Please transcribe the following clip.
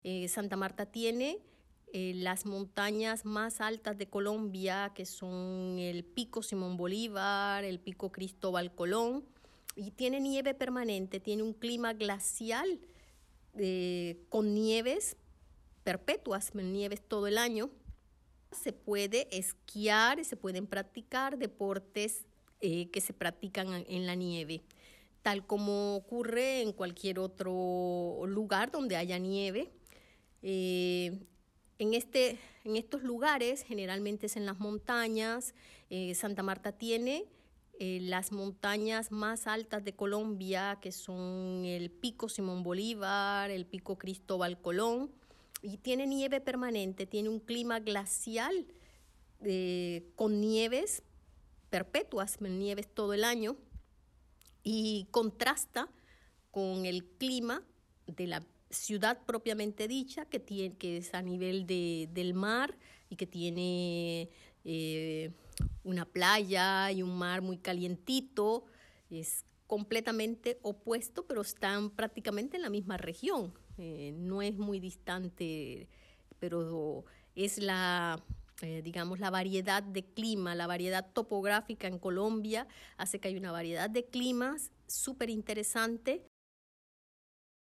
Santa Marta tiene las montañas más altas de Colombia, que son el Pico Simón Bolívar, el Pico Cristóbal Colón, y tiene nieve permanente, tiene un clima glacial con nieves perpetuas, nieves todo el año. Se puede esquiar y se pueden practicar deportes que se practican en la nieve, tal como ocurre en cualquier otro lugar donde haya nieve. En estos lugares, generalmente es en las montañas. Santa Marta tiene las montañas más altas de Colombia, que son el Pico Simón Bolívar, el Pico Cristóbal Colón, y tiene nieve permanente, tiene un clima glacial con nieves perpetuas, nieves todo el año, y contrasta con el clima de la ciudad propiamente dicha, que es a nivel del mar y que tiene una playa y un mar muy calientito. Es completamente opuesto, pero están prácticamente en la misma región. No es muy distante, pero es digamos, la variedad de clima, la variedad topográfica en Colombia hace que hay una variedad de climas súper interesante